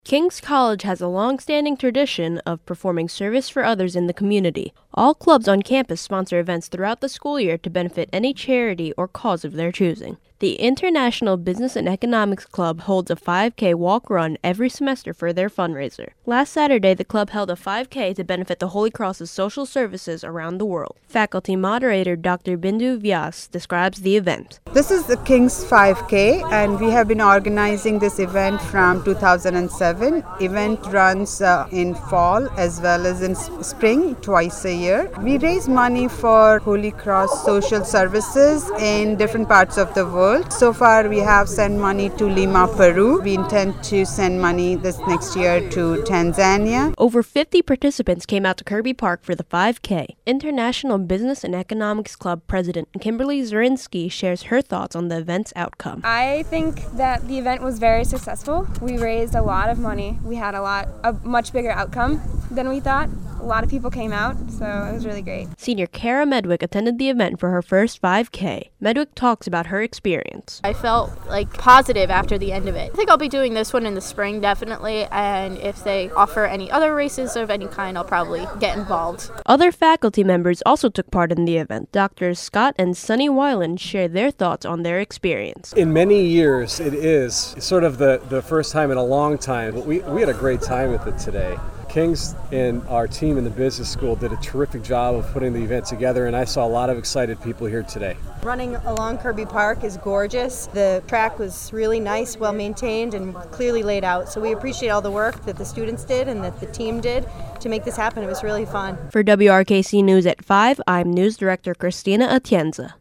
King's College has a long-standing tradition of performing service for others in the community. All clubs on campus sponsor events throughout the school year to benefit any charity or cause of their choosing. The International Business and Economics Club holds a 5K walk-run every semester for their fundraiser. Last Saturday, the club held a 5K to benefit the Holy Cross's social services around the world. Faculty moderator Dr. Bindu Vyas describes the event. This is the King's 5K, and we have been organizing this event from 2007. Event runs in fall as well as in spring, twice a year. We raise money for Holy Cross social services in different parts of the world. So far, we have sent money to Lima, Peru. We intend to send money this next year to Tanzania. Over 50 participants came out to Kirby Park for the 5K. International Business and Economics Club President Kimberly Zurinsky shares her thoughts on the event's outcome. I think that the event was very successful. We raised a lot of money. We had a much bigger outcome than we thought. A lot of people came out, so it was really great. Senior Kara Medwick attended the event for her first 5K. Medwick talks about her experience. I felt positive after the end of it. I think I'll be doing this one in the spring, definitely, and if they offer any other races of any kind, I'll probably get involved. Other faculty members also took part in the event. Drs. Scott and Sunny Weiland shared their thoughts on their experience. In many years, it is sort of the first time in a long time, but we had a great time with it today. King's and our team in the business school did a terrific job of putting the event together, and I saw a lot of excited people here today. Running along Kirby Park is gorgeous. The track was really nice, well maintained, and clearly laid out. So we appreciate all the work that the students did and that the team did to make this happen. It was really fun. For WRKC News at 5, I'm News Director Christina Atienza.